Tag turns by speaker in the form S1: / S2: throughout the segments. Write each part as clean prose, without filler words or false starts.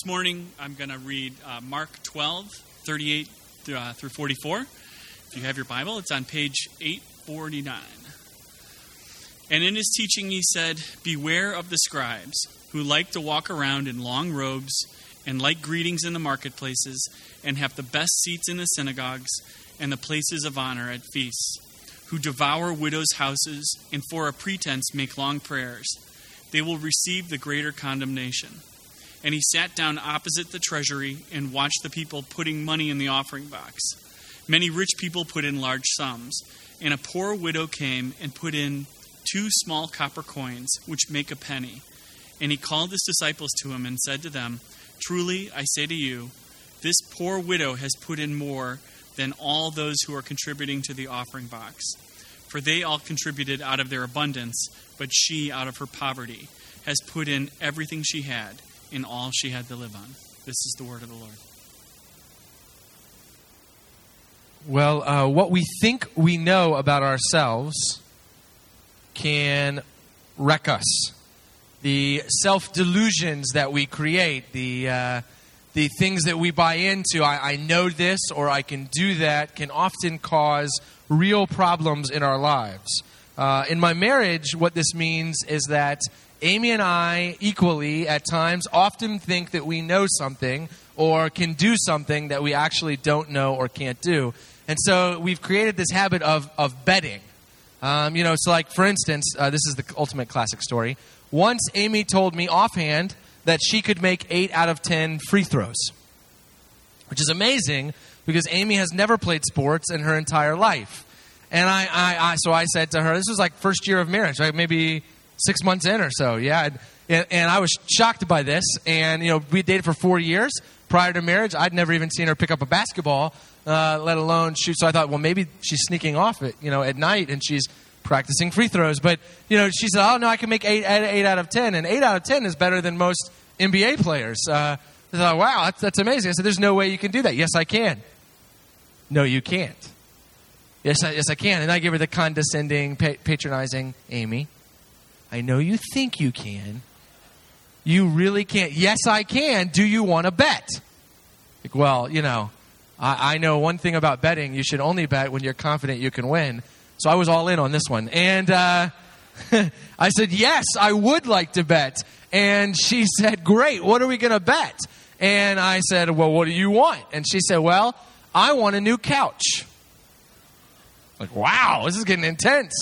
S1: This morning, I'm going to read Mark 12, 38 through 44. If you have your Bible, it's on page 849. And in his teaching, he said, "Beware of the scribes, who like to walk around in long robes and like greetings in the marketplaces and have the best seats in the synagogues and the places of honor at feasts, who devour widows' houses and for a pretense make long prayers. They will receive the greater condemnation." And he sat down opposite the treasury and watched the people putting money in the offering box. Many rich people put in large sums, and a poor widow came and put in 2 small copper coins, which make a penny. And he called his disciples to him and said to them, "Truly, I say to you, this poor widow has put in more than all those who are contributing to the offering box. For they all contributed out of their abundance, but she, out of her poverty, has put in everything she had, in all she had to live on." This is the word of the Lord.
S2: Well, what we think we know about ourselves can wreck us. The self-delusions that we create, the things that we buy into, I know this or I can do that, can often cause real problems in our lives. In my marriage, what this means is that Amy and I equally, at times, often think that we know something or can do something that we actually don't know or can't do. And so we've created this habit of betting. So like, for instance, this is the ultimate classic story. Once Amy told me offhand that she could make 8 out of 10 free throws, which is amazing because Amy has never played sports in her entire life. And so I said to her, this was like first year of marriage, like maybe 6 months in or so, yeah. And I was shocked by this. And, we dated for 4 years. Prior to marriage, I'd never even seen her pick up a basketball, let alone shoot. So I thought, well, maybe she's sneaking off it, at night, and she's practicing free throws. But, she said, oh, no, I can make 8 out of 10. And 8 out of 10 is better than most NBA players. I thought, wow, that's amazing. I said, there's no way you can do that. Yes, I can. No, you can't. Yes, I can. And I give her the condescending, patronizing, Amy, I know you think you can. You really can't. Yes, I can. Do you want to bet? Like, well, I know one thing about betting. You should only bet when you're confident you can win. So I was all in on this one. And I said, yes, I would like to bet. And she said, great. What are we going to bet? And I said, well, what do you want? And she said, well, I want a new couch. Like, wow, this is getting intense.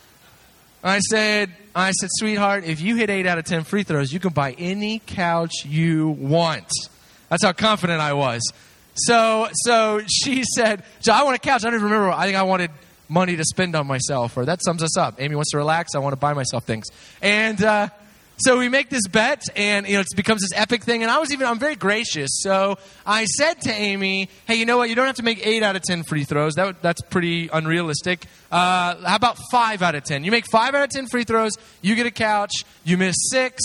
S2: I said, sweetheart, if you hit 8 out of 10 free throws, you can buy any couch you want. That's how confident I was. So she said, so I want a couch. I don't even remember. I think I wanted money to spend on myself, or that sums us up. Amy wants to relax. I want to buy myself things. And so we make this bet, and it becomes this epic thing. And I'm very gracious. So I said to Amy, hey, you know what? You don't have to make 8 out of 10 free throws. That's pretty unrealistic. How about 5 out of 10? You make 5 out of 10 free throws, you get a couch. You miss 6,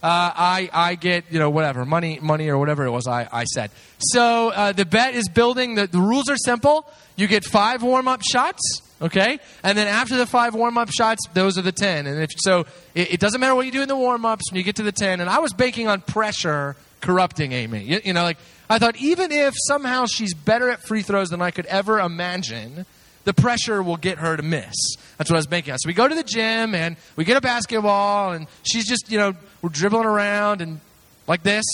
S2: I get whatever money or whatever it was I said. So the bet is building. The rules are simple. You get 5 warm-up shots. Okay? And then after the 5 warm-up shots, those are the 10. And it doesn't matter what you do in the warm-ups when you get to the 10. And I was banking on pressure corrupting Amy. I thought even if somehow she's better at free throws than I could ever imagine, the pressure will get her to miss. That's what I was banking on. So we go to the gym and we get a basketball and she's just, we're dribbling around and like this.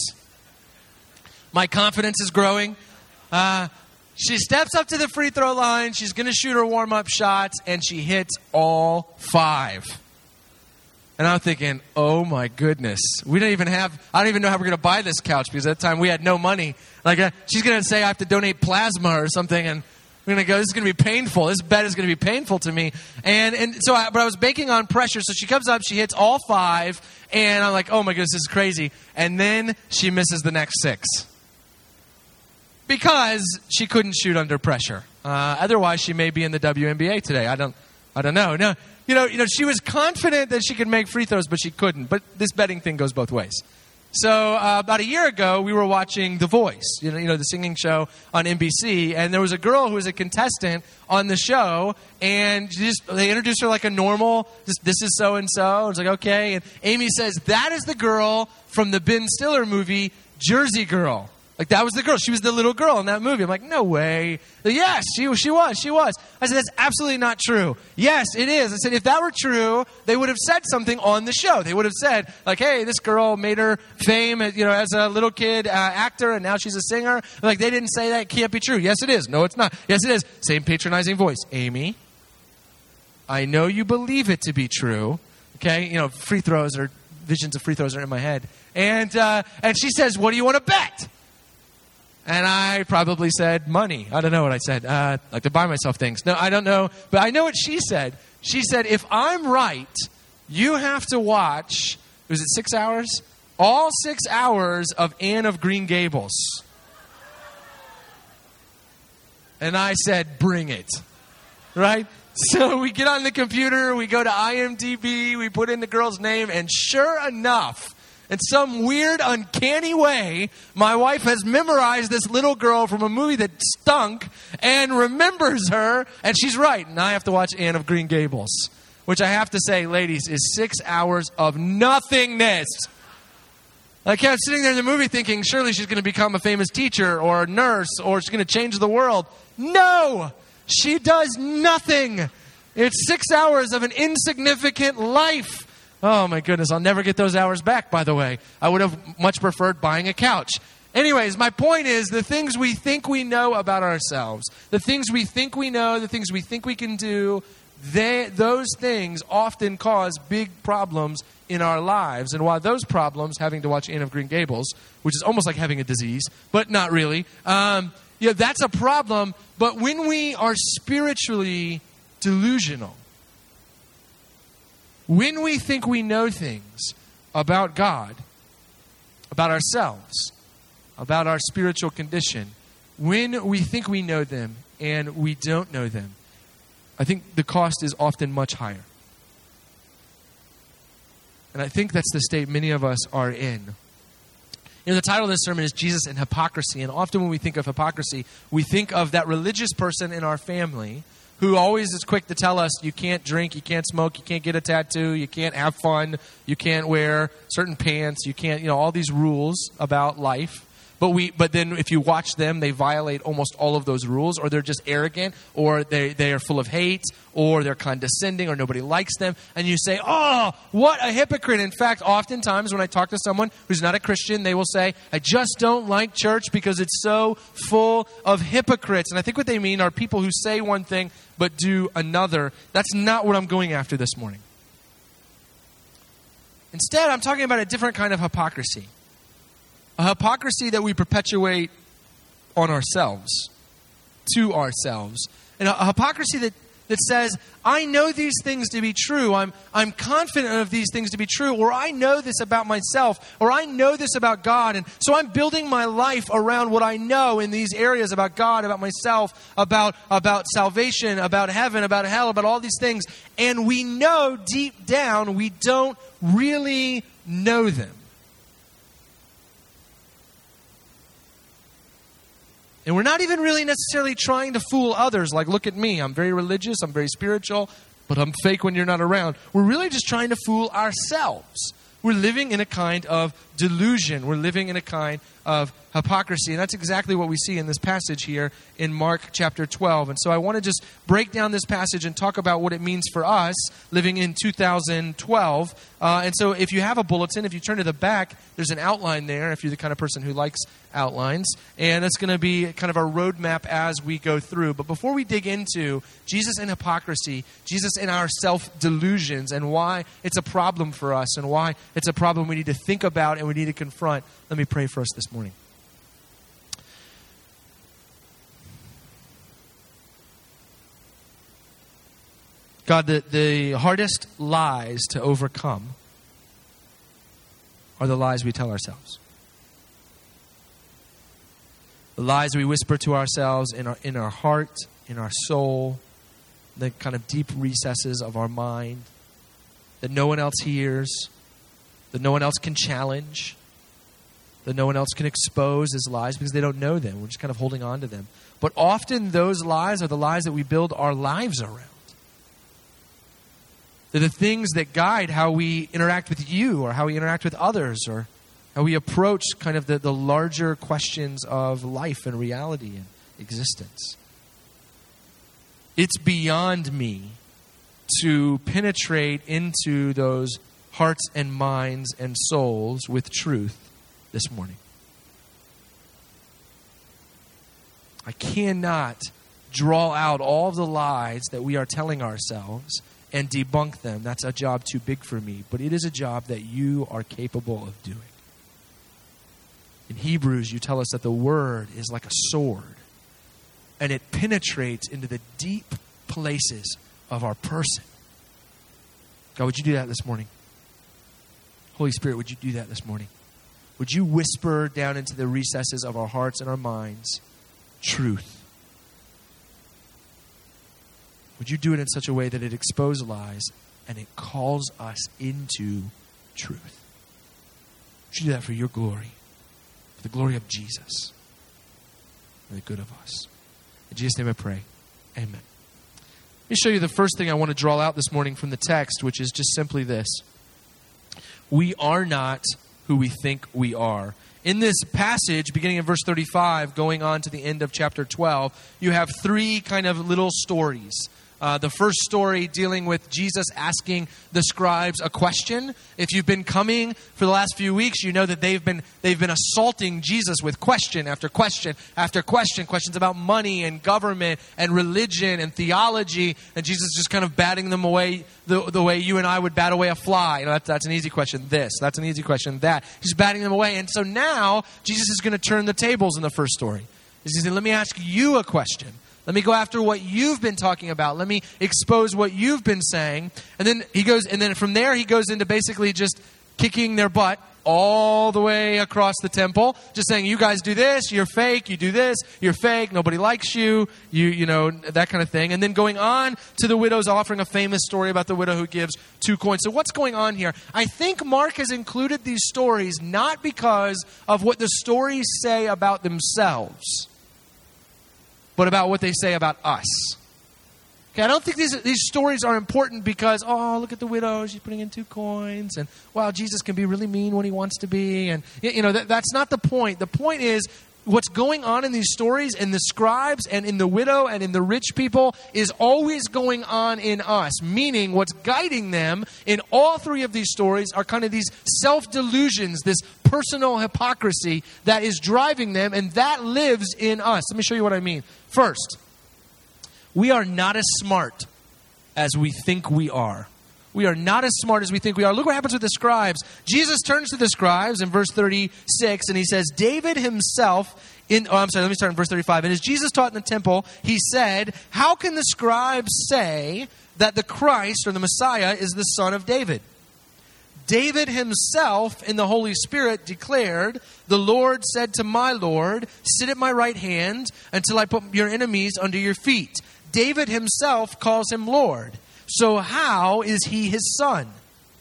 S2: My confidence is growing. She steps up to the free throw line. She's going to shoot her warm-up shots, and she hits all 5. And I'm thinking, oh, my goodness. I don't even know how we're going to buy this couch because at that time we had no money. She's going to say I have to donate plasma or something, and we're going to go, this is going to be painful. This bet is going to be painful to me. But I was banking on pressure. So she comes up, she hits all 5, and I'm like, oh, my goodness, this is crazy. And then she misses the next 6. Because she couldn't shoot under pressure. Otherwise, she may be in the WNBA today. I don't know. No, she was confident that she could make free throws, but she couldn't. But this betting thing goes both ways. So about a year ago, we were watching The Voice, the singing show on NBC, and there was a girl who was a contestant on the show, and they introduced her like a normal, this is so-and-so. It's like, okay. And Amy says, that is the girl from the Ben Stiller movie, Jersey Girl. Like, that was the girl. She was the little girl in that movie. I'm like, no way. Yes, she was. I said, that's absolutely not true. Yes, it is. I said, if that were true, they would have said something on the show. They would have said, like, hey, this girl made her fame, as a little kid actor, and now she's a singer. Like, they didn't say that. It can't be true. Yes, it is. No, it's not. Yes, it is. Same patronizing voice. Amy, I know you believe it to be true. Okay? Free throws or visions of free throws are in my head. And she says, what do you want to bet? And I probably said money. I don't know what I said. Like to buy myself things. No, I don't know. But I know what she said. She said, if I'm right, you have to watch, was it 6 hours? All 6 hours of Anne of Green Gables. And I said, bring it. Right? So we get on the computer, we go to IMDb, we put in the girl's name, and sure enough, in some weird, uncanny way, my wife has memorized this little girl from a movie that stunk and remembers her, and she's right. And I have to watch Anne of Green Gables, which I have to say, ladies, is 6 hours of nothingness. I kept sitting there in the movie thinking, surely she's going to become a famous teacher or a nurse or she's going to change the world. No! She does nothing. It's 6 hours of an insignificant life. Oh, my goodness. I'll never get those hours back, by the way. I would have much preferred buying a couch. Anyways, my point is the things we think we know about ourselves, the things we think we know, the things we think we can do, those things often cause big problems in our lives. And while those problems, having to watch Anne of Green Gables, which is almost like having a disease, but not really, that's a problem. But when we are spiritually delusional, when we think we know things about God, about ourselves, about our spiritual condition, when we think we know them and we don't know them, I think the cost is often much higher. And I think that's the state many of us are in. The title of this sermon is Jesus and Hypocrisy. And often when we think of hypocrisy, we think of that religious person in our family who always is quick to tell us you can't drink, you can't smoke, you can't get a tattoo, you can't have fun, you can't wear certain pants, you can't, all these rules about life. But then if you watch them, they violate almost all of those rules, or they're just arrogant, or they are full of hate, or they're condescending, or nobody likes them. And you say, oh, what a hypocrite. In fact, oftentimes when I talk to someone who's not a Christian, they will say, I just don't like church because it's so full of hypocrites. And I think what they mean are people who say one thing but do another. That's not what I'm going after this morning. Instead, I'm talking about a different kind of hypocrisy. A hypocrisy that we perpetuate on ourselves, to ourselves. And a hypocrisy that says, I know these things to be true. I'm confident of these things to be true. Or I know this about myself. Or I know this about God. And so I'm building my life around what I know in these areas about God, about myself, about salvation, about heaven, about hell, about all these things. And we know deep down we don't really know them. And we're not even really necessarily trying to fool others, like, look at me, I'm very religious, I'm very spiritual, but I'm fake when you're not around. We're really just trying to fool ourselves. We're living in a kind of delusion. We're living in a kind of hypocrisy. And that's exactly what we see in this passage here in Mark chapter 12. And so I want to just break down this passage and talk about what it means for us living in 2012. And so if you have a bulletin, if you turn to the back, there's an outline there if you're the kind of person who likes outlines. And it's going to be kind of our roadmap as we go through. But before we dig into Jesus and hypocrisy, Jesus and our self-delusions, and why it's a problem for us and why it's a problem we need to think about and we need to confront, let me pray for us this morning. God, the hardest lies to overcome are the lies we tell ourselves. The lies we whisper to ourselves in our heart, in our soul, the kind of deep recesses of our mind that no one else hears, that no one else can challenge, that no one else can expose as lies because they don't know them. We're just kind of holding on to them. But often those lies are the lies that we build our lives around. They're the things that guide how we interact with you or how we interact with others or how how we approach kind of the larger questions of life and reality and existence. It's beyond me to penetrate into those hearts and minds and souls with truth this morning. I cannot draw out all of the lies that we are telling ourselves and debunk them. That's a job too big for me, but it is a job that you are capable of doing. In Hebrews, you tell us that the word is like a sword, and it penetrates into the deep places of our person. God, would you do that this morning? Holy Spirit, would you do that this morning? Would you whisper down into the recesses of our hearts and our minds truth? Would you do it in such a way that it exposes lies and it calls us into truth? Would you do that for your glory, for the glory of Jesus, for the good of us? In Jesus' name I pray. Amen. Let me show you the first thing I want to draw out this morning from the text, which is just simply this. We are not who we think we are. In this passage, beginning in verse 35, going on to the end of chapter 12, you have three kind of little stories. The first story dealing with Jesus asking the scribes a question. If you've been coming for the last few weeks, you know that they've been assaulting Jesus with question after question after question. Questions about money and government and religion and theology. And Jesus just kind of batting them away the way you and I would bat away a fly. You know, that's an easy question. This. That's an easy question. That. He's batting them away. And so now Jesus is going to turn the tables in the first story. He's going to say, let me ask you a question. Let me go after what you've been talking about. Let me expose what you've been saying. And then from there he goes into basically just kicking their butt all the way across the temple. Just saying, you guys do this, you're fake, you do this, you're fake, nobody likes you, you know, that kind of thing. And then going on to the widow's offering, a famous story about the widow who gives 2 coins. So what's going on here? I think Mark has included these stories not because of what the stories say about themselves, but about what they say about us. Okay, I don't think these stories are important because, oh, look at the widow, she's putting in 2 coins, and wow, Jesus can be really mean when he wants to be, and you know, that's not the point. The point is what's going on in these stories, in the scribes and in the widow and in the rich people, is always going on in us. Meaning what's guiding them in all three of these stories are kind of these self-delusions, this personal hypocrisy that is driving them, and that lives in us. Let me show you what I mean. First, we are not as smart as we think we are. We are not as smart as we think we are. Look what happens with the scribes. Jesus turns to the scribes in verse 36 and he says, David himself, let me start in verse 35. And as Jesus taught in the temple, he said, how can the scribes say that the Christ or the Messiah is the son of David? David himself in the Holy Spirit declared, the Lord said to my Lord, sit at my right hand until I put your enemies under your feet. David himself calls him Lord. So how is he his son?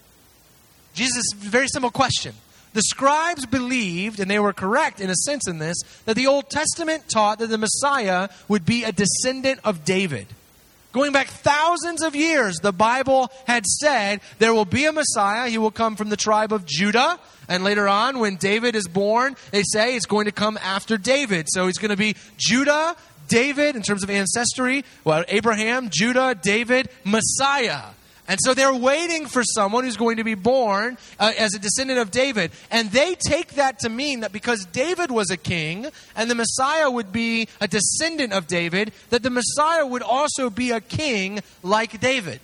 S2: Jesus, very simple question. The scribes believed, and they were correct in a sense in this, that the Old Testament taught that the Messiah would be a descendant of David. Going back thousands of years, the Bible had said there will be a Messiah. He will come from the tribe of Judah. And later on, when David is born, they say it's going to come after David. So he's going to be Judah, David, in terms of ancestry. Well, Abraham, Judah, David, Messiah. And so they're waiting for someone who's going to be born as a descendant of David. And they take that to mean that because David was a king and the Messiah would be a descendant of David, that the Messiah would also be a king like David.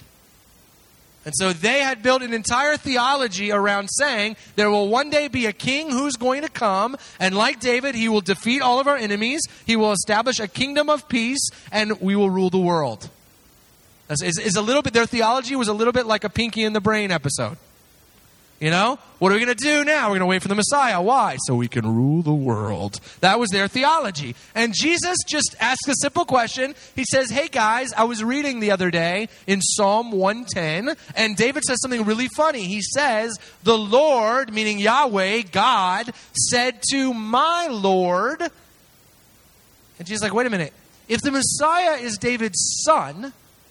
S2: And so they had built an entire theology around saying there will one day be a king who's going to come, and like David, he will defeat all of our enemies, he will establish a kingdom of peace, and we will rule the world. Is a little bit, their theology was a little bit like a Pinky in the Brain episode. You know? What are we going to do now? We're going to wait for the Messiah. Why? So we can rule the world. That was their theology. And Jesus just asked a simple question. He says, hey guys, I was reading the other day in Psalm 110, and David says something really funny. He says, the Lord, meaning Yahweh, God, said to my Lord, and Jesus is like, wait a minute. If the Messiah is David's son,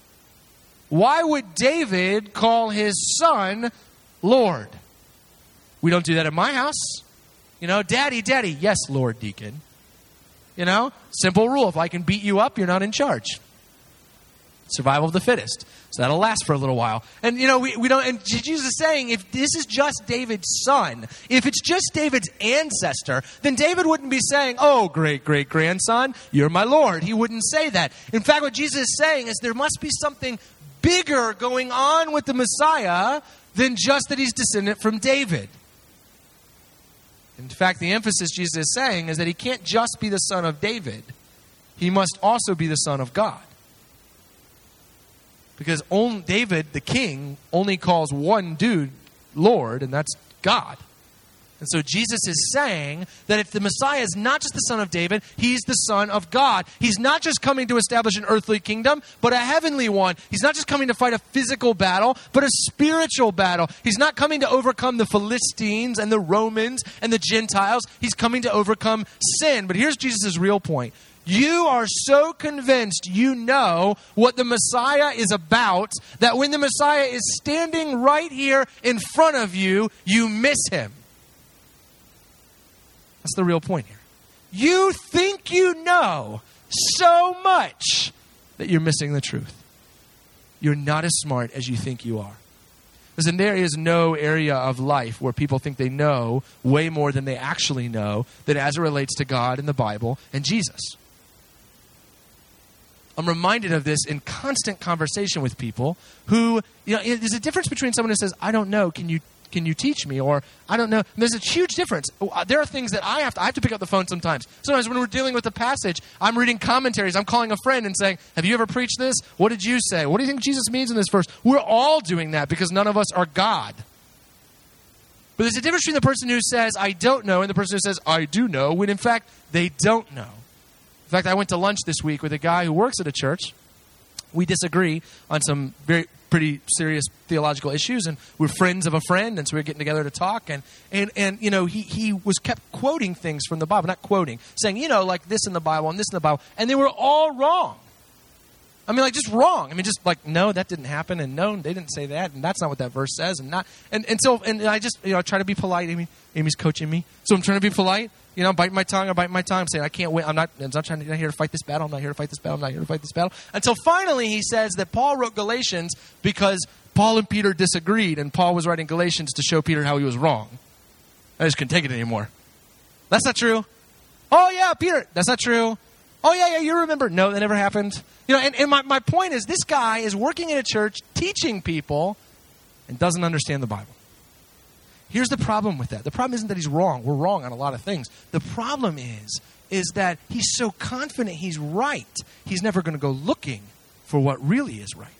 S2: why would David call his son Lord? We don't do that at my house. You know, daddy, yes, Lord Deacon. You know, simple rule. If I can beat you up, you're not in charge. Survival of the fittest. So that'll last for a little while. And, you know, we don't, and Jesus is saying, if this is just David's son, if it's just David's ancestor, then David wouldn't be saying, oh, great-great-grandson, you're my Lord. He wouldn't say that. In fact, what Jesus is saying is there must be something bigger going on with the Messiah than just that he's descendant from David. In fact, the emphasis Jesus is saying is that he can't just be the son of David. He must also be the son of God. Because David, the king, only calls one dude Lord, and that's God. And so Jesus is saying that if the Messiah is not just the son of David, he's the son of God. He's not just coming to establish an earthly kingdom, but a heavenly one. He's not just coming to fight a physical battle, but a spiritual battle. He's not coming to overcome the Philistines and the Romans and the Gentiles. He's coming to overcome sin. But here's Jesus' real point. You are so convinced you know what the Messiah is about that when the Messiah is standing right here in front of you, you miss him. That's the real point here. You think you know so much that you're missing the truth. You're not as smart as you think you are. Listen, there is no area of life where people think they know way more than they actually know that as it relates to God and the Bible and Jesus. I'm reminded of this in constant conversation with people who, you know, there's a difference between someone who says, I don't know, can you teach me? Or, I don't know. And there's a huge difference. There are things that I have to pick up the phone sometimes. Sometimes when we're dealing with a passage, I'm reading commentaries. I'm calling a friend and saying, have you ever preached this? What did you say? What do you think Jesus means in this verse? We're all doing that because none of us are God. But there's a difference between the person who says, I don't know, and the person who says, I do know, when in fact, they don't know. In fact, I went to lunch this week with a guy who works at a church. We disagree on some pretty serious theological issues, and we're friends of a friend, and so we're getting together to talk. And you know, he was kept quoting things from the Bible, not quoting, saying, you know, like this in the Bible and this in the Bible, and they were all wrong. I mean, like, just wrong. I mean, just like, no, that didn't happen, and no, they didn't say that, and that's not what that verse says, and I just, you know, I try to be polite. Amy's coaching me, so I'm trying to be polite. You know, bite my tongue. I'm saying I can't win. I'm not here to fight this battle. I'm not here to fight this battle. I'm not here to fight this battle. Until finally he says that Paul wrote Galatians because Paul and Peter disagreed, and Paul was writing Galatians to show Peter how he was wrong. I just couldn't take it anymore. That's not true. Oh, yeah, Peter. That's not true. Oh, yeah, you remember. No, that never happened. You know, and my point is this guy is working in a church teaching people and doesn't understand the Bible. Here's the problem with that. The problem isn't that he's wrong. We're wrong on a lot of things. The problem is that he's so confident he's right, he's never going to go looking for what really is right.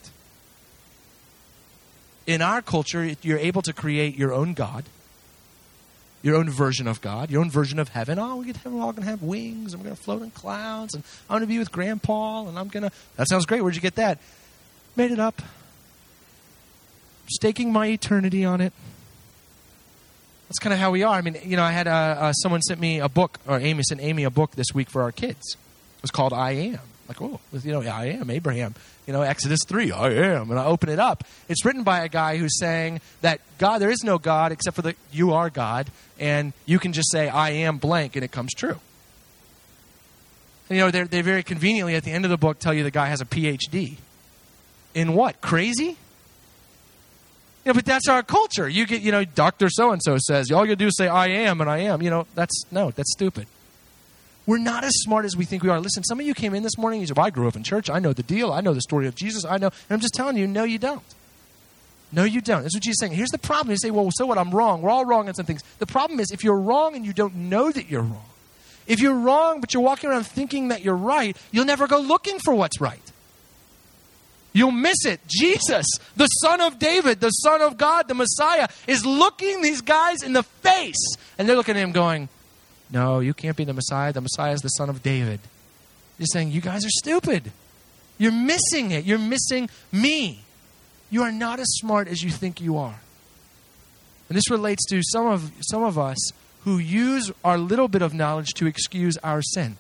S2: In our culture, you're able to create your own God, your own version of God, your own version of heaven. Oh, we're all going to have wings, and we're going to float in clouds, and I'm going to be with Grandpa, and I'm going to... That sounds great. Where'd you get that? Made it up. Staking my eternity on it. That's kind of how we are. I mean, you know, I had someone sent me a book, or Amy sent Amy a book this week for our kids. It was called I Am. Like, oh, you know, I am Abraham. You know, Exodus 3, I am. And I open it up. It's written by a guy who's saying that God, there is no God except for you are God, and you can just say, I am blank, and it comes true. And, you know, they very conveniently at the end of the book tell you the guy has a PhD. In what? Crazy? You know, but that's our culture. You get, you know, Dr. So-and-so says, all you got to do is say, I am, and I am. You know, that's stupid. We're not as smart as we think we are. Listen, some of you came in this morning, you said, well, I grew up in church. I know the deal. I know the story of Jesus. I know. And I'm just telling you, no, you don't. No, you don't. That's what Jesus is saying. Here's the problem. You say, well, so what? I'm wrong. We're all wrong on some things. The problem is if you're wrong and you don't know that you're wrong, if you're wrong but you're walking around thinking that you're right, you'll never go looking for what's right. You'll miss it. Jesus, the Son of David, the Son of God, the Messiah, is looking these guys in the face. And they're looking at him going, no, you can't be the Messiah. The Messiah is the Son of David. You're saying, you guys are stupid. You're missing it. You're missing me. You are not as smart as you think you are. And this relates to some of us who use our little bit of knowledge to excuse our sin.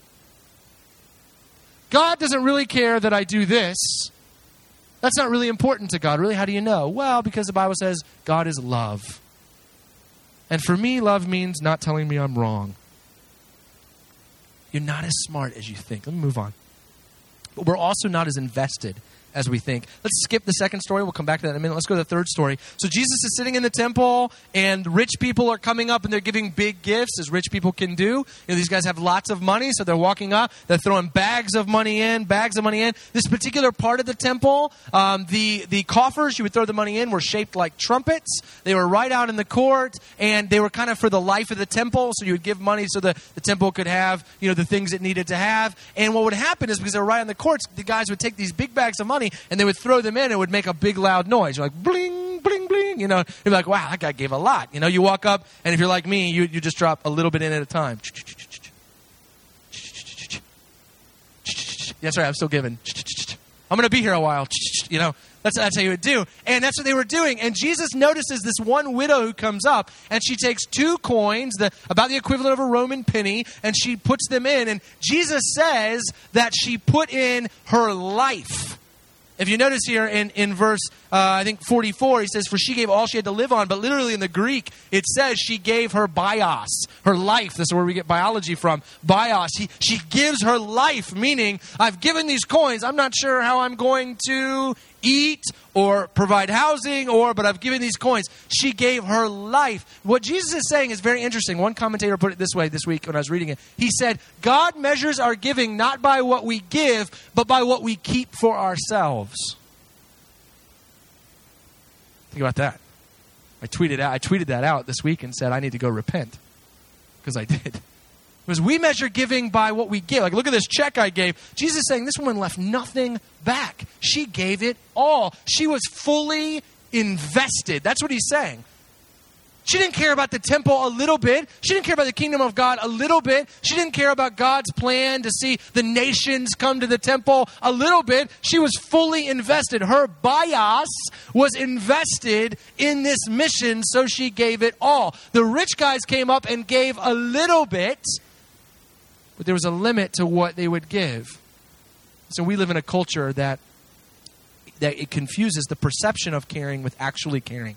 S2: God doesn't really care that I do this. That's not really important to God. Really, how do you know? Well, because the Bible says God is love. And for me, love means not telling me I'm wrong. You're not as smart as you think. Let me move on. But we're also not as invested as we think. Let's skip the second story. We'll come back to that in a minute. Let's go to the third story. So Jesus is sitting in the temple, and rich people are coming up, and they're giving big gifts, as rich people can do. You know, these guys have lots of money, so they're walking up. They're throwing bags of money in. This particular part of the temple, the coffers you would throw the money in were shaped like trumpets. They were right out in the court, and they were kind of for the life of the temple. So you would give money so the temple could have, you know, the things it needed to have. And what would happen is, because they were right on the courts, the guys would take these big bags of money and they would throw them in, and it would make a big loud noise. You're like, bling, bling, bling. You know, you'd be like, wow, that guy gave a lot. You know, you walk up, and if you're like me, you just drop a little bit in at a time. That's right, I'm still giving. I'm going to be here a while. You know, that's how you would do. And that's what they were doing. And Jesus notices this one widow who comes up, and she takes 2 coins, about the equivalent of a Roman penny, and she puts them in. And Jesus says that she put in her life. If you notice here in verse, I think 44, he says, for she gave all she had to live on. But literally in the Greek, it says she gave her bios, her life. This is where we get biology from. Bios. She gives her life, meaning I've given these coins. I'm not sure how I'm going to eat or provide housing, but I've given these coins. She gave her life. What Jesus is saying is very interesting. One commentator put it this way this week when I was reading it. He said, God measures our giving not by what we give, but by what we keep for ourselves. Think about that. I tweeted that out this week and said I need to go repent. Because I did. Because we measure giving by what we give. Like, look at this check I gave. Jesus is saying this woman left nothing back. She gave it all. She was fully invested. That's what he's saying. She didn't care about the temple a little bit. She didn't care about the kingdom of God a little bit. She didn't care about God's plan to see the nations come to the temple a little bit. She was fully invested. Her bios was invested in this mission, so she gave it all. The rich guys came up and gave a little bit, but there was a limit to what they would give. So we live in a culture that it confuses the perception of caring with actually caring.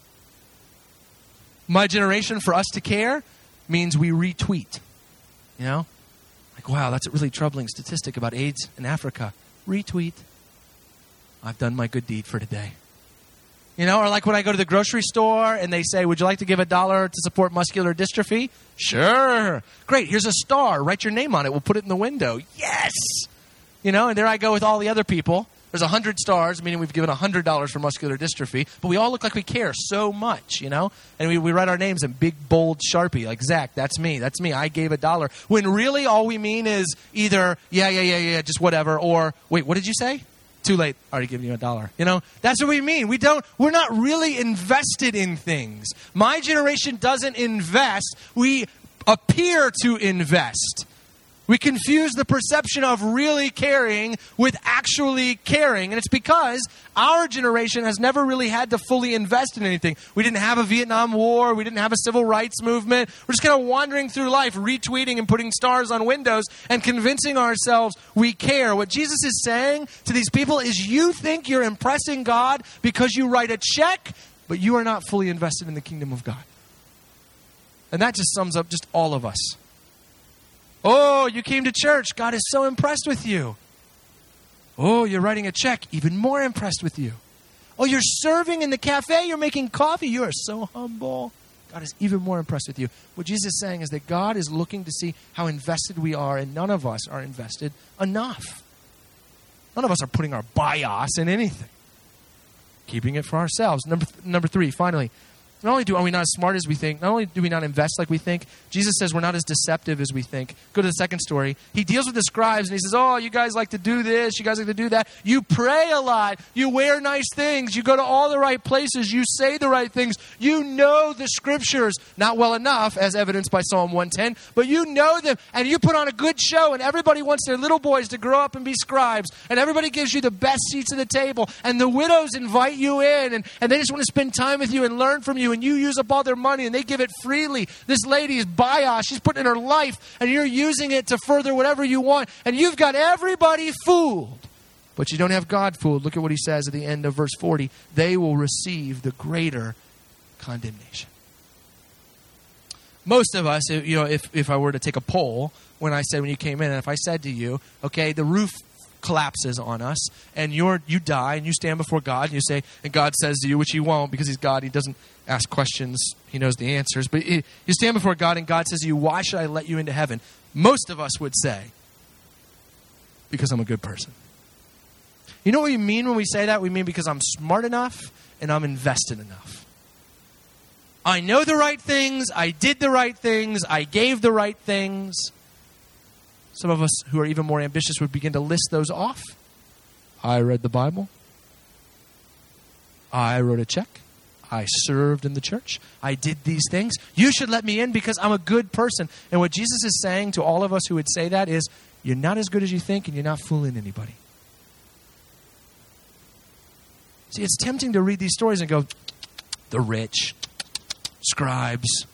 S2: My generation, for us to care, means we retweet. You know? Like, wow, that's a really troubling statistic about AIDS in Africa. Retweet. I've done my good deed for today. You know, or like when I go to the grocery store and they say, would you like to give $1 to support muscular dystrophy? Sure. Great, here's a star. Write your name on it. We'll put it in the window. Yes! You know, and there I go with all the other people. There's 100 stars, meaning we've given $100 for muscular dystrophy, but we all look like we care so much, you know? And we write our names in big, bold Sharpie, like, Zach, that's me, I gave $1. When really all we mean is either, yeah, just whatever, or, wait, what did you say? Too late, already given you $1. You know, that's what we mean. We're not really invested in things. My generation doesn't invest. We appear to invest. We confuse the perception of really caring with actually caring. And it's because our generation has never really had to fully invest in anything. We didn't have a Vietnam War. We didn't have a civil rights movement. We're just kind of wandering through life, retweeting and putting stars on windows and convincing ourselves we care. What Jesus is saying to these people is, you think you're impressing God because you write a check, but you are not fully invested in the kingdom of God. And that just sums up just all of us. Oh, you came to church. God is so impressed with you. Oh, you're writing a check. Even more impressed with you. Oh, you're serving in the cafe. You're making coffee. You are so humble. God is even more impressed with you. What Jesus is saying is that God is looking to see how invested we are, and none of us are invested enough. None of us are putting our bios in anything. Keeping it for ourselves. Number 3, finally. Not only are we not as smart as we think, not only do we not invest like we think, Jesus says we're not as deceptive as we think. Go to the second story. He deals with the scribes and he says, oh, you guys like to do this, you guys like to do that. You pray a lot. You wear nice things. You go to all the right places. You say the right things. You know the scriptures. Not well enough, as evidenced by Psalm 110, but you know them and you put on a good show, and everybody wants their little boys to grow up and be scribes, and everybody gives you the best seats at the table, and the widows invite you in, and they just want to spend time with you and learn from you, and you use up all their money and they give it freely. This lady is bios. She's putting in her life and you're using it to further whatever you want. And you've got everybody fooled. But you don't have God fooled. Look at what he says at the end of verse 40. They will receive the greater condemnation. most of us, if I were to take a poll, when you came in, and if I said to you, okay, the roof collapses on us, and you die, and you stand before God, and you say, and God says to you, which he won't, because he's God, he doesn't ask questions, he knows the answers, but you stand before God, and God says to you, why should I let you into heaven? Most of us would say, because I'm a good person. You know what we mean when we say that? We mean because I'm smart enough, and I'm invested enough. I know the right things, I did the right things, I gave the right things. Some of us who are even more ambitious would begin to list those off. I read the Bible. I wrote a check. I served in the church. I did these things. You should let me in because I'm a good person. And what Jesus is saying to all of us who would say that is, you're not as good as you think and you're not fooling anybody. See, it's tempting to read these stories and go, the rich, scribes.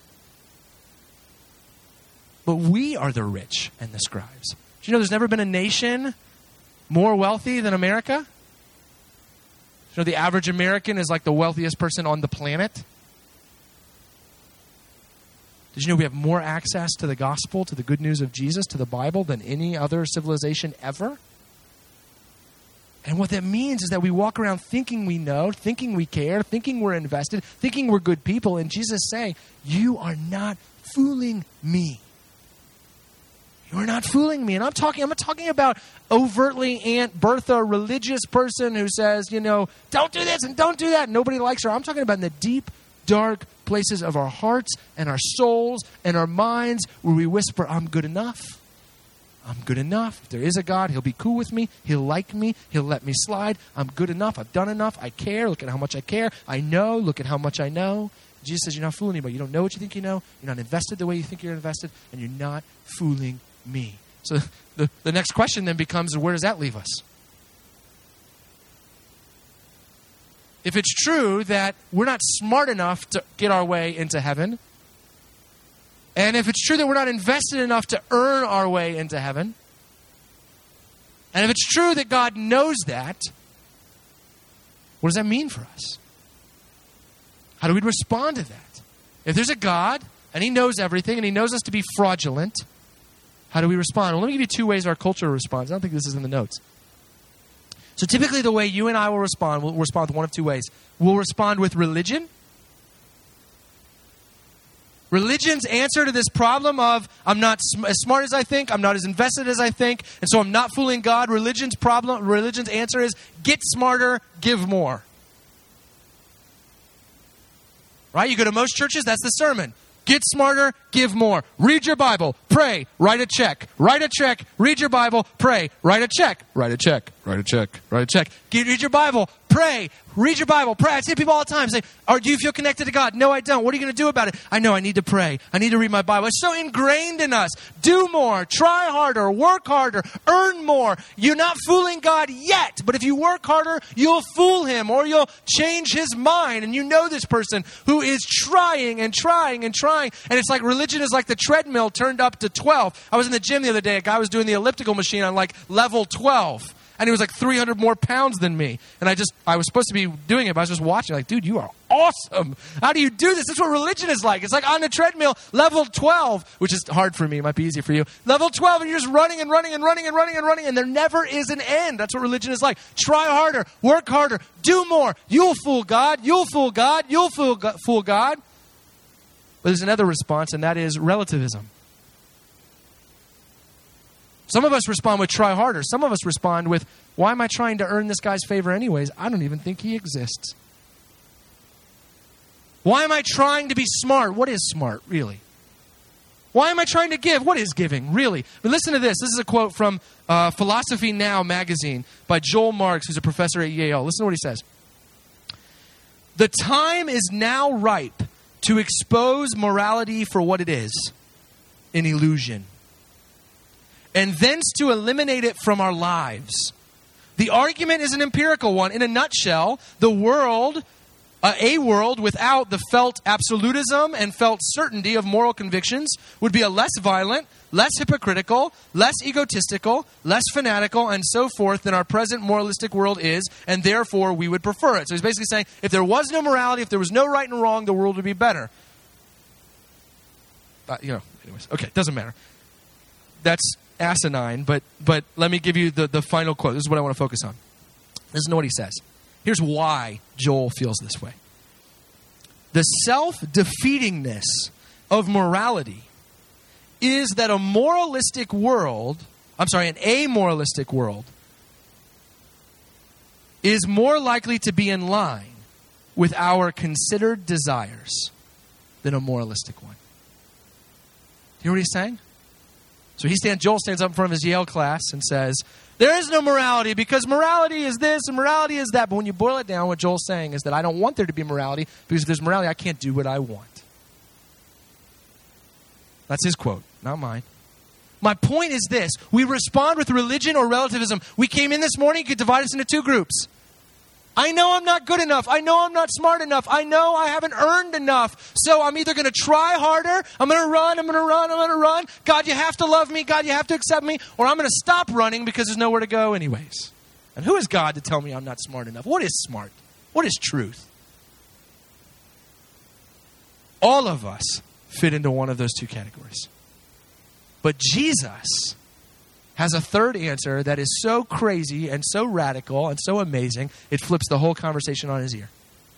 S2: But we are the rich and the scribes. Do you know there's never been a nation more wealthy than America? You know the average American is like the wealthiest person on the planet? Did you know we have more access to the gospel, to the good news of Jesus, to the Bible than any other civilization ever? And what that means is that we walk around thinking we know, thinking we care, thinking we're invested, thinking we're good people. And Jesus is saying, you are not fooling me. You're not fooling me. And I'm not talking about overtly Aunt Bertha, religious person who says, don't do this and don't do that. Nobody likes her. I'm talking about in the deep, dark places of our hearts and our souls and our minds where we whisper, I'm good enough. I'm good enough. If there is a God, he'll be cool with me. He'll like me. He'll let me slide. I'm good enough. I've done enough. I care. Look at how much I care. I know. Look at how much I know. Jesus says you're not fooling anybody. You don't know what you think you know. You're not invested the way you think you're invested. And you're not fooling me. So the next question then becomes, where does that leave us? If it's true that we're not smart enough to get our way into heaven, and if it's true that we're not invested enough to earn our way into heaven, and if it's true that God knows that, what does that mean for us? How do we respond to that? If there's a God, and he knows everything, and he knows us to be fraudulent, how do we respond? Well, let me give you two ways our culture responds. I don't think this is in the notes. So typically the way you and I will respond, we'll respond with one of two ways. We'll respond with religion. Religion's answer to this problem of, I'm not as smart as I think, I'm not as invested as I think, and so I'm not fooling God. Religion's answer is, get smarter, give more. Right? You go to most churches, that's the sermon. Get smarter, give more. Read your Bible, pray, write a check. Write a check, read your Bible, pray, write a check. Write a check, write a check, write a check. Read your Bible, pray, read your Bible, pray. I see people all the time say, do you feel connected to God? No, I don't. What are you going to do about it? I know I need to pray. I need to read my Bible. It's so ingrained in us. Do more, try harder, work harder, earn more. You're not fooling God yet, but if you work harder, you'll fool him or you'll change his mind. And you know this person who is trying and trying and trying. And it's like religion is like the treadmill turned up to 12. I was in the gym the other day. A guy was doing the elliptical machine on like level 12. And he was like 300 more pounds than me. And I was supposed to be doing it, but I was just watching. Like, dude, you are awesome. How do you do this? This is what religion is like. It's like on the treadmill, level 12, which is hard for me. It might be easy for you. Level 12, and you're just running and running and running and running and running, and there never is an end. That's what religion is like. Try harder, work harder, do more. You'll fool God. You'll fool God. You'll fool God. But there's another response, and that is relativism. Some of us respond with try harder. Some of us respond with, why am I trying to earn this guy's favor anyways? I don't even think he exists. Why am I trying to be smart? What is smart, really? Why am I trying to give? What is giving, really? But listen to this. This is a quote from Philosophy Now magazine by Joel Marks, who's a professor at Yale. Listen to what he says. The time is now ripe to expose morality for what it is, an illusion, and thence to eliminate it from our lives. The argument is an empirical one. In a nutshell, a world without the felt absolutism and felt certainty of moral convictions would be a less violent, less hypocritical, less egotistical, less fanatical, and so forth than our present moralistic world is, and therefore we would prefer it. So he's basically saying, if there was no morality, if there was no right and wrong, the world would be better. anyways. Okay, doesn't matter. That's asinine, but let me give you the final quote. This is what I want to focus on. This is what he says. Here's why Joel feels this way. The self-defeatingness of morality is that an amoralistic world is more likely to be in line with our considered desires than a moralistic one. You hear what he's saying? So Joel stands up in front of his Yale class and says, there is no morality because morality is this and morality is that. But when you boil it down, what Joel's saying is that I don't want there to be morality because if there's morality, I can't do what I want. That's his quote, not mine. My point is this. We respond with religion or relativism. We came in this morning, you could divide us into two groups. I know I'm not good enough. I know I'm not smart enough. I know I haven't earned enough. So I'm either going to try harder, I'm going to run. God, you have to love me. God, you have to accept me. Or I'm going to stop running because there's nowhere to go anyways. And who is God to tell me I'm not smart enough? What is smart? What is truth? All of us fit into one of those two categories. But Jesus has a third answer that is so crazy and so radical and so amazing, it flips the whole conversation on his ear.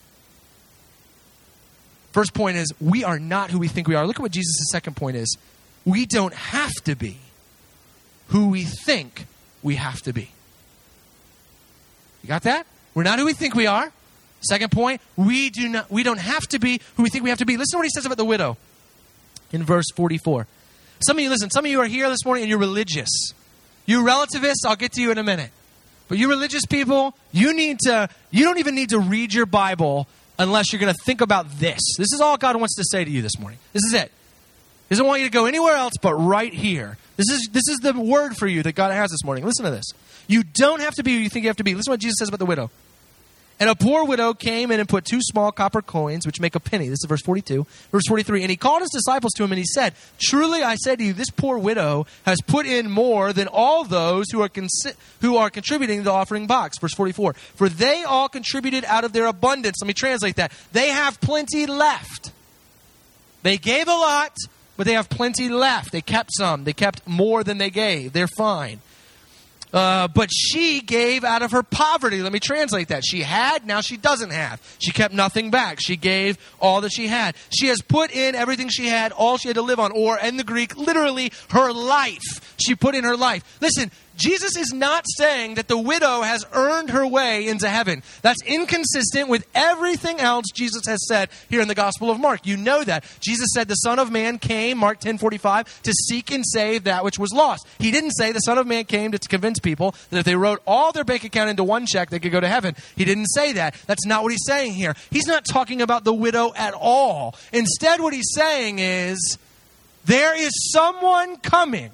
S2: First point is, we are not who we think we are. Look at what Jesus' second point is. We don't have to be who we think we have to be. You got that? We're not who we think we are. Second point, we don't have to be who we think we have to be. Listen to what he says about the widow in verse 44. Some of you are here this morning and you're religious. You relativists, I'll get to you in a minute. But you religious people, you don't even need to read your Bible unless you're going to think about this. This is all God wants to say to you this morning. This is it. He doesn't want you to go anywhere else but right here. This is the word for you that God has this morning. Listen to this. You don't have to be who you think you have to be. Listen to what Jesus says about the widow. And a poor widow came in and put 2 small copper coins, which make a penny. This is verse 42. Verse 43. And he called his disciples to him and he said, truly I say to you, this poor widow has put in more than all those who are contributing to the offering box. Verse 44. For they all contributed out of their abundance. Let me translate that. They have plenty left. They gave a lot, but they have plenty left. They kept some. They kept more than they gave. They're fine. But she gave out of her poverty. Let me translate that. She had, now she doesn't have. She kept nothing back. She gave all that she had. She has put in everything she had, all she had to live on. Or in the Greek, literally her life. She put in her life. Listen, Jesus is not saying that the widow has earned her way into heaven. That's inconsistent with everything else Jesus has said here in the Gospel of Mark. You know that. Jesus said the Son of Man came, Mark 10:45, to seek and save that which was lost. He didn't say the Son of Man came to convince people that if they wrote all their bank account into one check, they could go to heaven. He didn't say that. That's not what he's saying here. He's not talking about the widow at all. Instead, what he's saying is, there is someone coming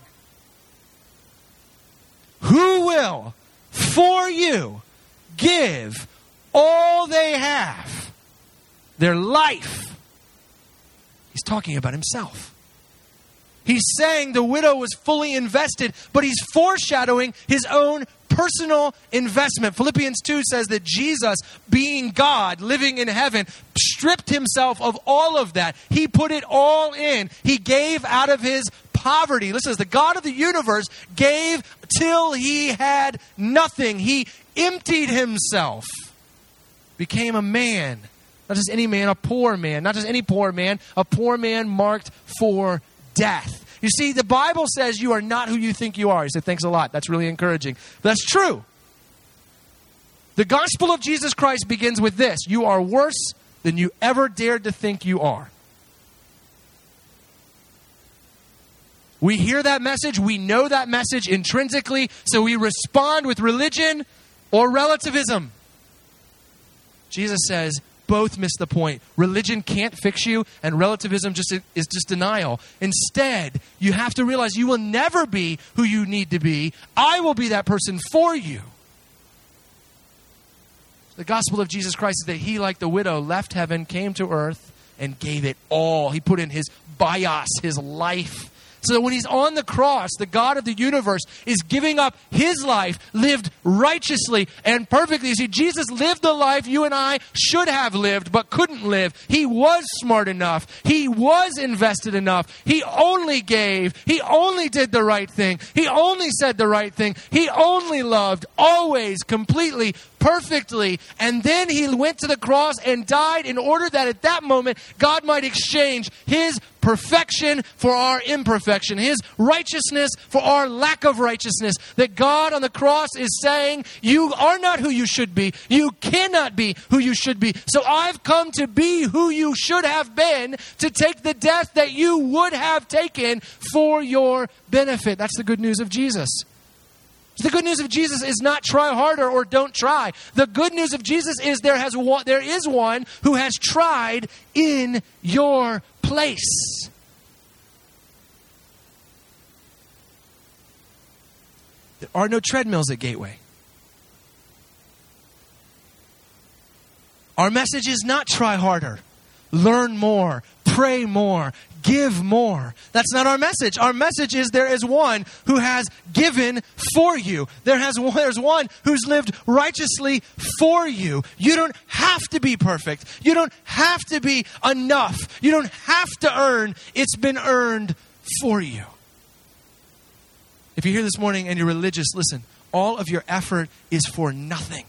S2: who will, for you, give all they have, their life. He's talking about himself. He's saying the widow was fully invested, but he's foreshadowing his own personal investment. Philippians 2 says that Jesus, being God, living in heaven, stripped himself of all of that. He put it all in. He gave out of his poverty. Listen, the God of the universe gave till he had nothing. He emptied himself, became a man. Not just any man, a poor man. Not just any poor man, a poor man marked for death. You see, the Bible says you are not who you think you are. You say, thanks a lot. That's really encouraging. But that's true. The gospel of Jesus Christ begins with this. You are worse than you ever dared to think you are. We hear that message. We know that message intrinsically. So we respond with religion or relativism. Jesus says, both miss the point. Religion can't fix you, and relativism is just denial. Instead, you have to realize you will never be who you need to be. I will be that person for you. The gospel of Jesus Christ is that he, like the widow, left heaven, came to earth, and gave it all. He put in his bios, his life. So that when he's on the cross, the God of the universe is giving up his life, lived righteously and perfectly. You see, Jesus lived the life you and I should have lived, but couldn't live. He was smart enough. He was invested enough. He only gave. He only did the right thing. He only said the right thing. He only loved, always, completely, perfectly. And then he went to the cross and died in order that at that moment, God might exchange his perfection for our imperfection, his righteousness for our lack of righteousness. That God on the cross is saying, you are not who you should be. You cannot be who you should be. So I've come to be who you should have been, to take the death that you would have taken for your benefit. That's the good news of Jesus. The good news of Jesus is not try harder or don't try. The good news of Jesus is there is one who has tried in your place. There are no treadmills at Gateway. Our message is not try harder, learn more, pray more, give more. That's not our message. Our message is there is one who has given for you. There's one who's lived righteously for you. You don't have to be perfect. You don't have to be enough. You don't have to earn. It's been earned for you. If you're here this morning and you're religious, listen, all of your effort is for nothing.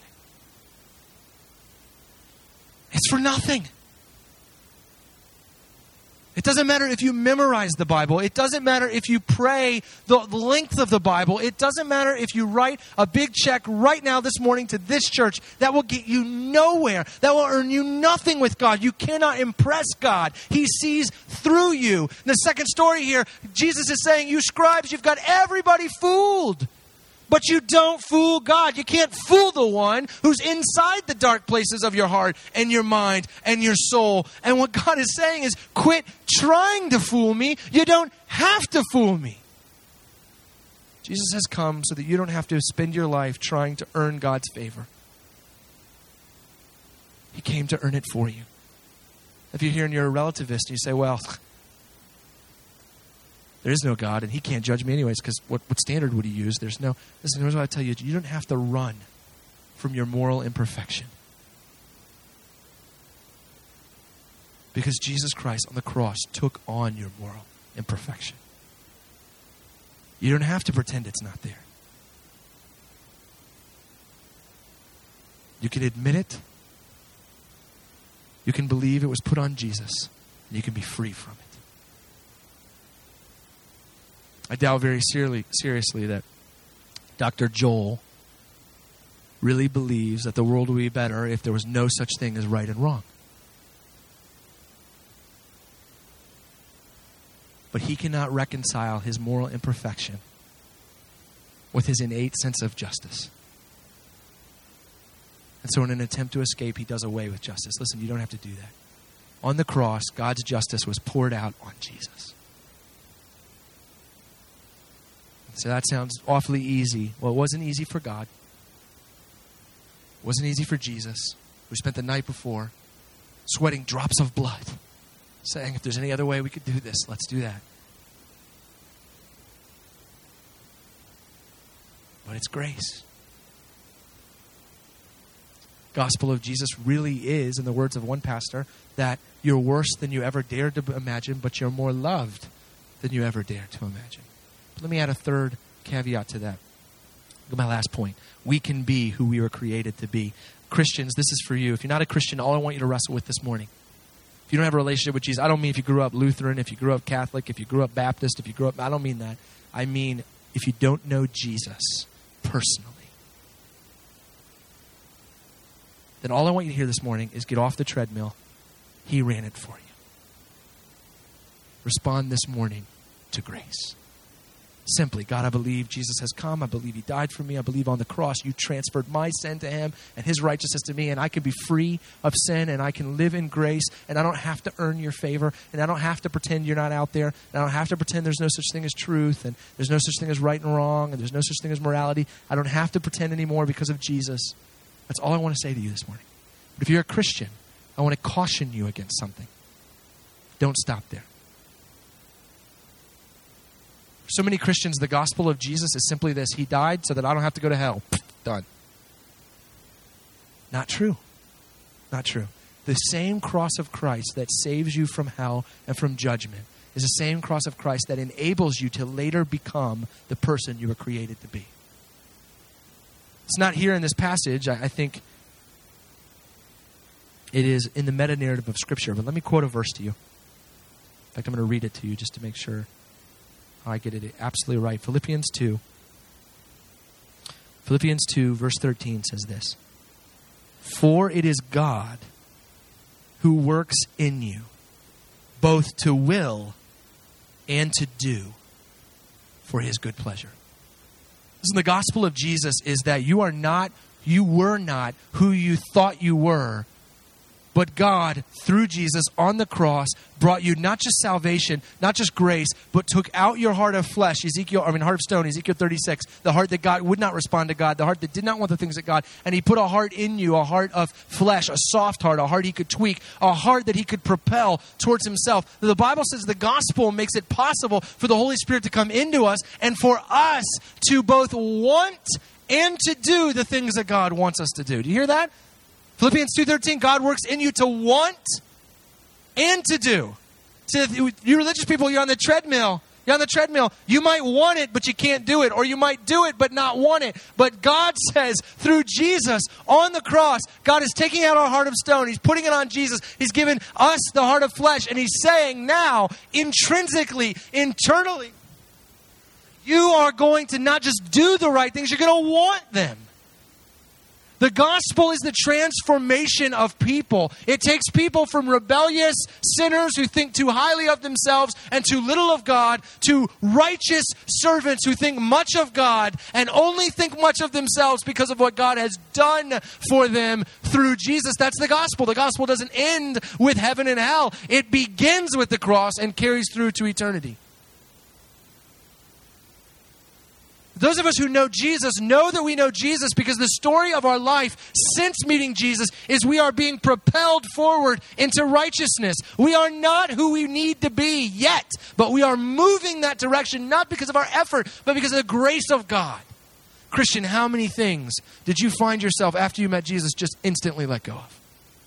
S2: It's for nothing. It doesn't matter if you memorize the Bible. It doesn't matter if you pray the length of the Bible. It doesn't matter if you write a big check right now this morning to this church. That will get you nowhere. That will earn you nothing with God. You cannot impress God. He sees through you. In the second story here, Jesus is saying, you scribes, you've got everybody fooled. But you don't fool God. You can't fool the one who's inside the dark places of your heart and your mind and your soul. And what God is saying is, quit trying to fool me. You don't have to fool me. Jesus has come so that you don't have to spend your life trying to earn God's favor. He came to earn it for you. If you're here and you're a relativist and you say, well, there is no God, and he can't judge me anyways, because what standard would he use? Listen, here's what I tell you. You don't have to run from your moral imperfection. Because Jesus Christ on the cross took on your moral imperfection. You don't have to pretend it's not there. You can admit it. You can believe it was put on Jesus, and you can be free from it. I doubt very seriously that Dr. Joel really believes that the world would be better if there was no such thing as right and wrong. But he cannot reconcile his moral imperfection with his innate sense of justice. And so in an attempt to escape, he does away with justice. Listen, you don't have to do that. On the cross, God's justice was poured out on Jesus. So that sounds awfully easy. Well, it wasn't easy for God. It wasn't easy for Jesus, who spent the night before sweating drops of blood, saying, if there's any other way we could do this, let's do that. But it's grace. Gospel of Jesus really is, in the words of one pastor, that you're worse than you ever dared to imagine, but you're more loved than you ever dared to imagine. Let me add a third caveat to that. My last point. We can be who we were created to be. Christians, this is for you. If you're not a Christian, all I want you to wrestle with this morning. If you don't have a relationship with Jesus, I don't mean if you grew up Lutheran, if you grew up Catholic, if you grew up Baptist, I don't mean that. I mean if you don't know Jesus personally. Then all I want you to hear this morning is get off the treadmill. He ran it for you. Respond this morning to grace. Simply, God, I believe Jesus has come. I believe he died for me. I believe on the cross you transferred my sin to him and his righteousness to me, and I can be free of sin, and I can live in grace, and I don't have to earn your favor, and I don't have to pretend you're not out there, and I don't have to pretend there's no such thing as truth, and there's no such thing as right and wrong, and there's no such thing as morality. I don't have to pretend anymore because of Jesus. That's all I want to say to you this morning. But if you're a Christian, I want to caution you against something. Don't stop there. So many Christians, the gospel of Jesus is simply this: He died so that I don't have to go to hell. Done. Not true. Not true. The same cross of Christ that saves you from hell and from judgment is the same cross of Christ that enables you to later become the person you were created to be. It's not here in this passage. I think it is in the meta-narrative of Scripture. But let me quote a verse to you. In fact, I'm going to read it to you just to make sure I get it absolutely right. Philippians 2, verse 13 says this: "For it is God who works in you, both to will and to do for His good pleasure." Listen, the gospel of Jesus is that you were not who you thought you were, but God, through Jesus on the cross, brought you not just salvation, not just grace, but took out your heart of flesh, heart of stone, Ezekiel 36, the heart that God would not respond to God, the heart that did not want the things of God, and He put a heart in you, a heart of flesh, a soft heart, a heart He could tweak, a heart that He could propel towards Himself. The Bible says the gospel makes it possible for the Holy Spirit to come into us and for us to both want and to do the things that God wants us to do. Do you hear that? Philippians 2:13, God works in you to want and to do. So you religious people, you're on the treadmill. You might want it, but you can't do it. Or you might do it, but not want it. But God says, through Jesus on the cross, God is taking out our heart of stone. He's putting it on Jesus. He's given us the heart of flesh. And He's saying now, intrinsically, internally, you are going to not just do the right things, you're going to want them. The gospel is the transformation of people. It takes people from rebellious sinners who think too highly of themselves and too little of God to righteous servants who think much of God and only think much of themselves because of what God has done for them through Jesus. That's the gospel. The gospel doesn't end with heaven and hell. It begins with the cross and carries through to eternity. Those of us who know Jesus know that we know Jesus because the story of our life since meeting Jesus is we are being propelled forward into righteousness. We are not who we need to be yet, but we are moving that direction not because of our effort, but because of the grace of God. Christian, how many things did you find yourself after you met Jesus just instantly let go of?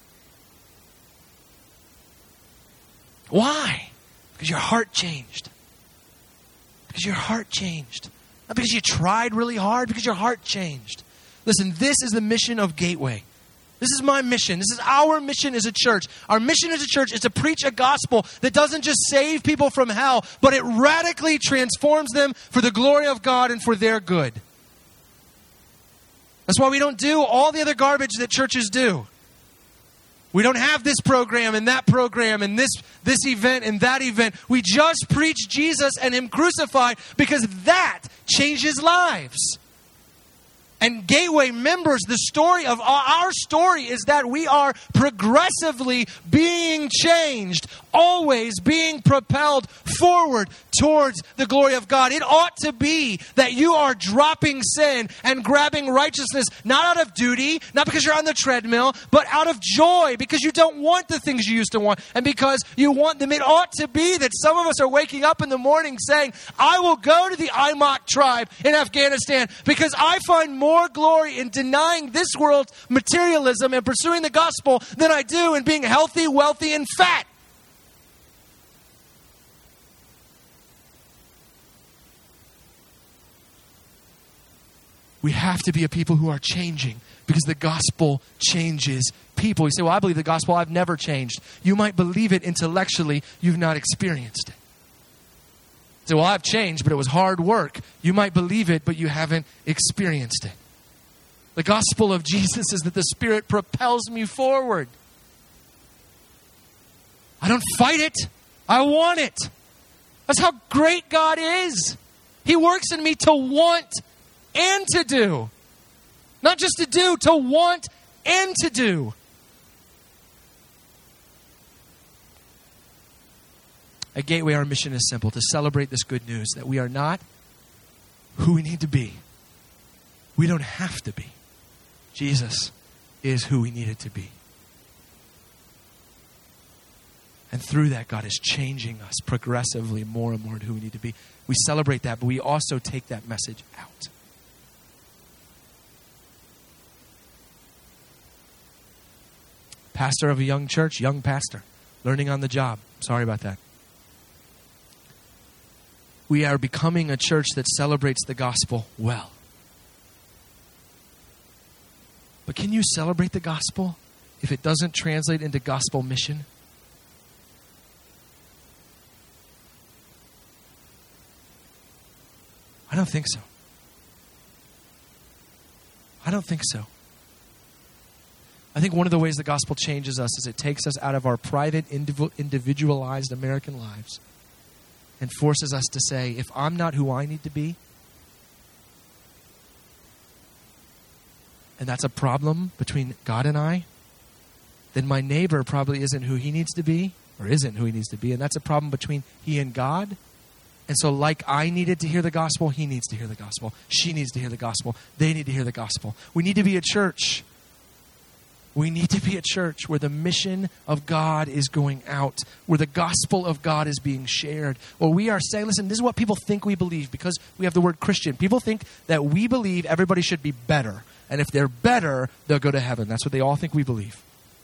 S2: Why? Because your heart changed. Because your heart changed. Not because you tried really hard, because your heart changed. Listen, this is the mission of Gateway. This is my mission. This is our mission as a church. Our mission as a church is to preach a gospel that doesn't just save people from hell, but it radically transforms them for the glory of God and for their good. That's why we don't do all the other garbage that churches do. We don't have this program and that program and this event and that event. We just preach Jesus and Him crucified because that changes lives. And Gateway members, the story of our story is that we are progressively being changed, always being propelled forward towards the glory of God. It ought to be that you are dropping sin and grabbing righteousness, not out of duty, not because you're on the treadmill, but out of joy, because you don't want the things you used to want, and because you want them. It ought to be that some of us are waking up in the morning saying, I will go to the Imok tribe in Afghanistan because I find more glory in denying this world's materialism and pursuing the gospel than I do in being healthy, wealthy, and fat. We have to be a people who are changing because the gospel changes people. You say, well, I believe the gospel. I've never changed. You might believe it intellectually. You've not experienced it. You say, well, I've changed, but it was hard work. You might believe it, but you haven't experienced it. The gospel of Jesus is that the Spirit propels me forward. I don't fight it. I want it. That's how great God is. He works in me to want and to do. Not just to do, to want and to do. At Gateway, our mission is simple: to celebrate this good news that we are not who we need to be. We don't have to be. Jesus is who we needed to be. And through that, God is changing us progressively more and more to who we need to be. We celebrate that, but we also take that message out. Pastor of a young church, young pastor, learning on the job. Sorry about that. We are becoming a church that celebrates the gospel well. But can you celebrate the gospel if it doesn't translate into gospel mission? I don't think so. I don't think so. I think one of the ways the gospel changes us is it takes us out of our private, individualized American lives and forces us to say, if I'm not who I need to be, and that's a problem between God and I, then my neighbor probably isn't who he needs to be, or isn't who he needs to be, and that's a problem between he and God. And so like I needed to hear the gospel, he needs to hear the gospel. She needs to hear the gospel. They need to hear the gospel. We need to be a church. We need to be a church where the mission of God is going out, where the gospel of God is being shared. Where we are saying, listen, this is what people think we believe because we have the word Christian. People think that we believe everybody should be better. And if they're better, they'll go to heaven. That's what they all think we believe.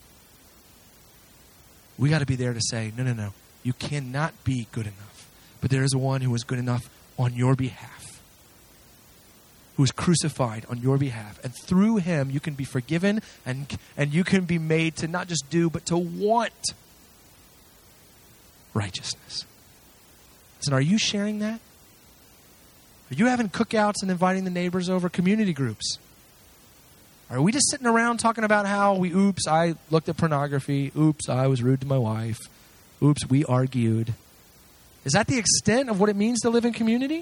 S2: We got to be there to say, no. You cannot be good enough. But there is one who is good enough on your behalf, who is crucified on your behalf. And through him, you can be forgiven and you can be made to not just do, but to want righteousness. Listen, are you sharing that? Are you having cookouts and inviting the neighbors over, community groups? Are we just sitting around talking about how I looked at pornography. Oops, I was rude to my wife. Oops, we argued. Is that the extent of what it means to live in community?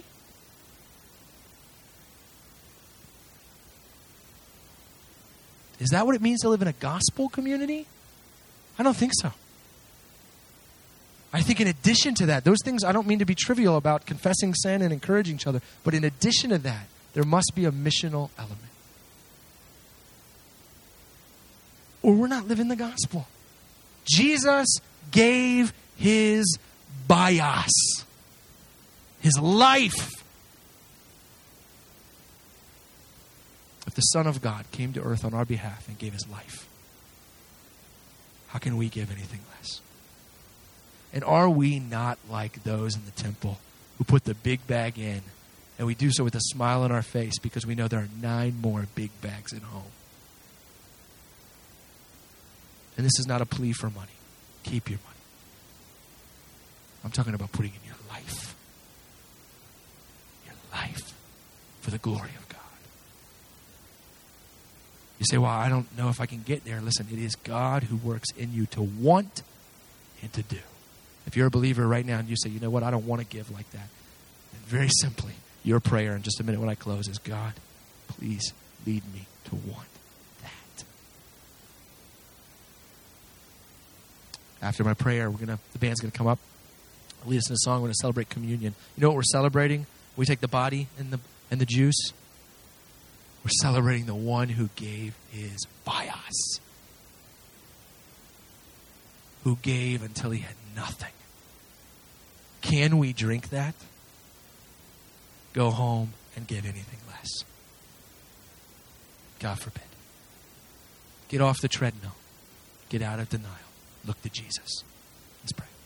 S2: Is that what it means to live in a gospel community? I don't think so. I think in addition to that, those things, I don't mean to be trivial about confessing sin and encouraging each other, but in addition to that, there must be a missional element. Or we're not living the gospel. Jesus gave his bios, his life. If the Son of God came to earth on our behalf and gave his life, how can we give anything less? And are we not like those in the temple who put the big bag in, and we do so with a smile on our face because we know there are 9 more big bags at home? And this is not a plea for money. Keep your money. I'm talking about putting in your life. Your life for the glory of God. You say, well, I don't know if I can get there. Listen, it is God who works in you to want and to do. If you're a believer right now and you say, you know what, I don't want to give like that. Then very simply, your prayer in just a minute when I close is, God, please lead me to want that. After my prayer, the band's going to come up. Lead us in a song. We're going to celebrate communion. You know what we're celebrating? We take the body and the juice. We're celebrating the one who gave his bios. Who gave until he had nothing. Can we drink that? Go home and give anything less. God forbid. Get off the treadmill. Get out of denial. Look to Jesus. Let's pray.